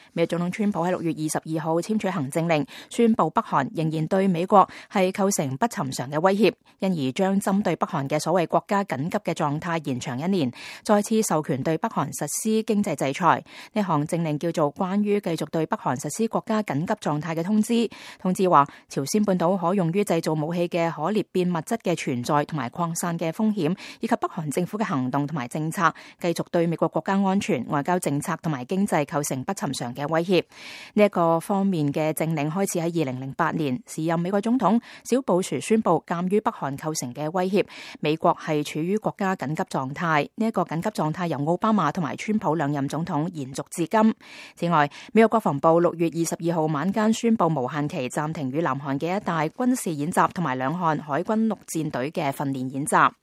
美國總統川普喺6月22號簽署行政令，宣布北韓仍然對美國係構成不尋常嘅威脅，因而將針對北韓嘅所謂國家緊急嘅狀態延長1年，再次授權對北韓實施經濟制裁。呢項政令叫做關於繼續對北韓實施國家緊急狀態嘅通知。通知話，朝鮮半島可用於製造武器嘅可裂變物質嘅存在同埋擴散嘅風險，以及北韓政府嘅行動同埋政策，繼續對美國國家安全、外交政策同埋經濟構成不尋常嘅威脅。呢一個方面嘅政令開始喺2008年，時任美國總統小布殊宣布，鑑於北韓構成嘅威脅，美國係處於國家緊急狀態。呢一個緊急狀態由奧巴馬同埋川普兩任總統延續至今。此外，美國國防部6月22號晚間宣布無限期暫停與南韓嘅一帶軍事演習同埋兩韓海軍陸戰隊嘅訓練演習。